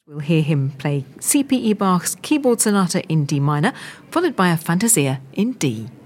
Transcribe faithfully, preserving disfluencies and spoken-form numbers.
We'll hear him play C P E Bach's Keyboard Sonata in D minor, followed by a Fantasia in D.